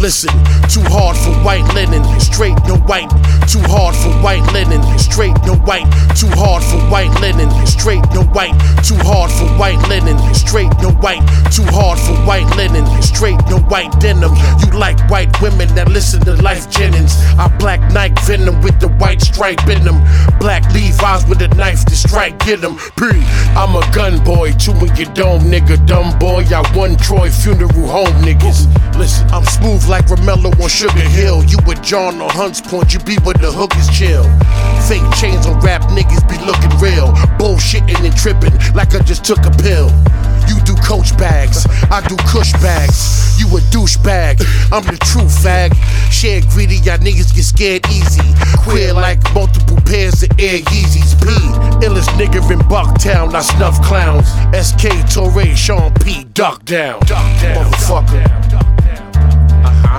Listen, too hard for white linen, straight no white. Too hard for white linen, straight no white. Too hard for white linen, straight no white. Too hard for white linen, straight no white. Too hard for white linen, straight no white denim. You like white women that listen to Life Jennings. I black Nike Venom with the white stripe in them. Black Levi's with a knife to strike, get them. I'm a gun boy, two in your dome, nigga. Dumb boy, I won Troy funeral home, niggas. Listen, I'm smooth like Romello on Sugar Hill. You with John on Hunts Point, you be where the hookers chill. Fake chains on rap niggas be looking real. Bullshitting and tripping like I just took a pill. You do Coach bags, I do Kush bags. You a douchebag, I'm the true fag. Share greedy, y'all niggas get scared easy. Queer like multiple pairs of Air Yeezys. P, illest nigga in Bucktown, I snuff clowns. SK, Torre, Sean P, duck down. Motherfucker.